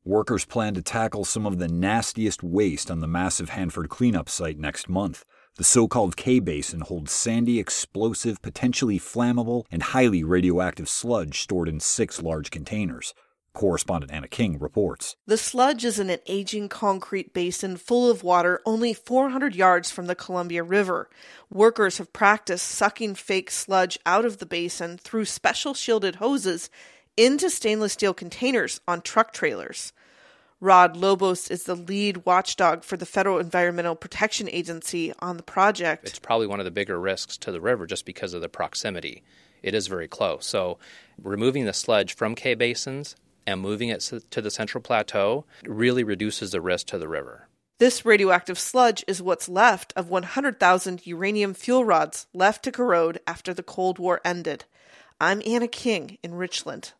Workers plan to tackle some of the nastiest waste on the massive Hanford cleanup site next month. The so-called K-Basin holds sandy, explosive, potentially flammable, and highly radioactive sludge stored in 6 large containers. Correspondent Anna King reports. The sludge is in an aging concrete basin full of water only 400 yards from the Columbia River. Workers have practiced sucking fake sludge out of the basin through special shielded hoses into stainless steel containers on truck trailers. Rod Lobos is the lead watchdog for the Federal Environmental Protection Agency on the project. It's probably one of the bigger risks to the river just because of the proximity. It is very close. So removing the sludge from K-basins and moving it to the Central Plateau really reduces the risk to the river. This radioactive sludge is what's left of 100,000 uranium fuel rods left to corrode after the Cold War ended. I'm Anna King in Richland.